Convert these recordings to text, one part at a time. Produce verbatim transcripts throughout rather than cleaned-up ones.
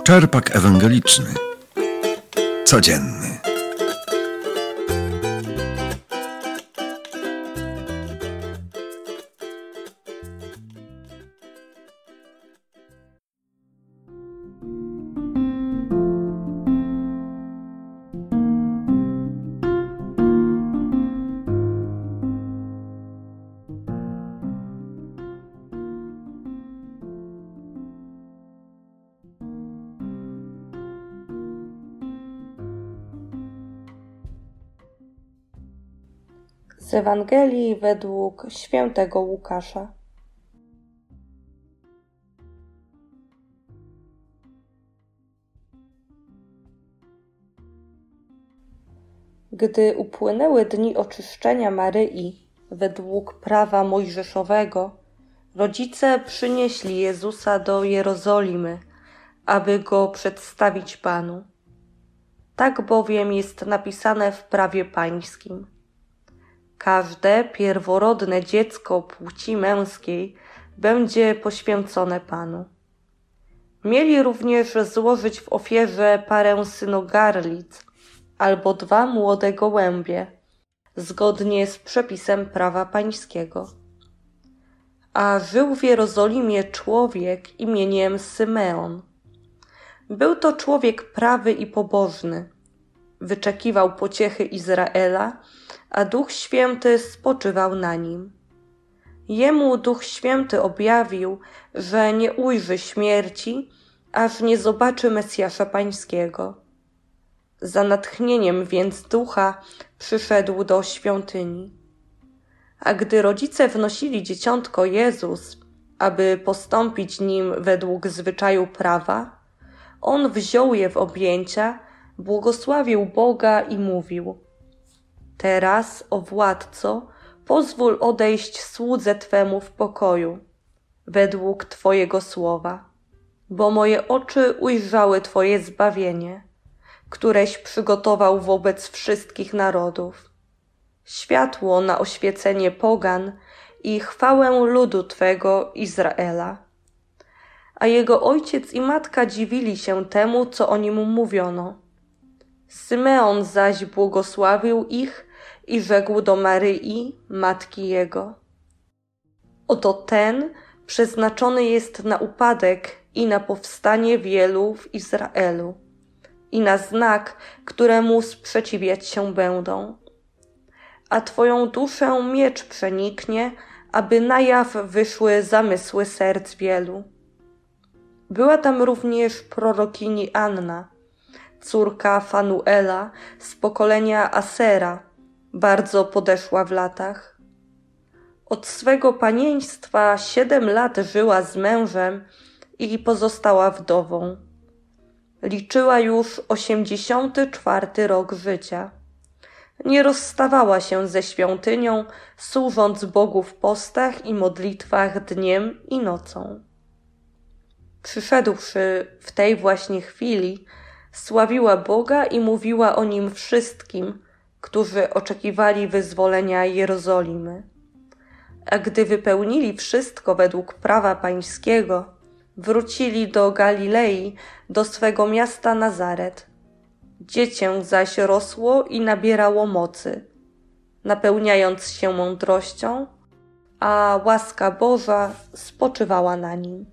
Czerpak ewangeliczny. Codzienny. Z Ewangelii według świętego Łukasza. Gdy upłynęły dni oczyszczenia Maryi według prawa mojżeszowego, rodzice przynieśli Jezusa do Jerozolimy, aby go przedstawić Panu. Tak bowiem jest napisane w prawie pańskim. Każde pierworodne dziecko płci męskiej będzie poświęcone Panu. Mieli również złożyć w ofierze parę synogarlic albo dwa młode gołębie, zgodnie z przepisem prawa pańskiego. A żył w Jerozolimie człowiek imieniem Symeon. Był to człowiek prawy i pobożny. Wyczekiwał pociechy Izraela, a Duch Święty spoczywał na nim. Jemu Duch Święty objawił, że nie ujrzy śmierci, aż nie zobaczy Mesjasza Pańskiego. Za natchnieniem więc Ducha przyszedł do świątyni. A gdy rodzice wnosili dzieciątko Jezus, aby postąpić nim według zwyczaju prawa, on wziął je w objęcia, błogosławił Boga i mówił: Teraz, o władco, pozwól odejść słudze Twemu w pokoju, według Twojego słowa, bo moje oczy ujrzały Twoje zbawienie, któreś przygotował wobec wszystkich narodów, światło na oświecenie pogan i chwałę ludu Twego Izraela. A jego ojciec i matka dziwili się temu, co o nim mówiono. Symeon zaś błogosławił ich i rzekł do Maryi, matki jego: Oto ten przeznaczony jest na upadek i na powstanie wielu w Izraelu i na znak, któremu sprzeciwiać się będą. A Twoją duszę miecz przeniknie, aby na jaw wyszły zamysły serc wielu. Była tam również prorokini Anna, córka Fanuela z pokolenia Asera, bardzo podeszła w latach. Od swego panieństwa siedem lat żyła z mężem i pozostała wdową. Liczyła już osiemdziesiąty czwarty rok życia. Nie rozstawała się ze świątynią, służąc Bogu w postach i modlitwach dniem i nocą. Przyszedłszy w tej właśnie chwili, sławiła Boga i mówiła o Nim wszystkim, którzy oczekiwali wyzwolenia Jerozolimy. A gdy wypełnili wszystko według prawa pańskiego, wrócili do Galilei, do swego miasta Nazaret. Dziecię zaś rosło i nabierało mocy, napełniając się mądrością, a łaska Boża spoczywała na nim.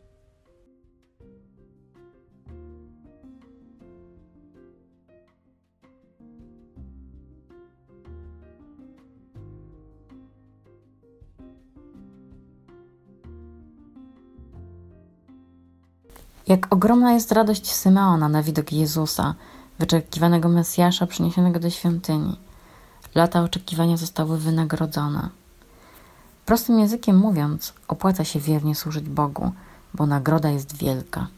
Jak ogromna jest radość Symeona na widok Jezusa, wyczekiwanego Mesjasza przyniesionego do świątyni. Lata oczekiwania zostały wynagrodzone. Prostym językiem mówiąc, opłaca się wiernie służyć Bogu, bo nagroda jest wielka.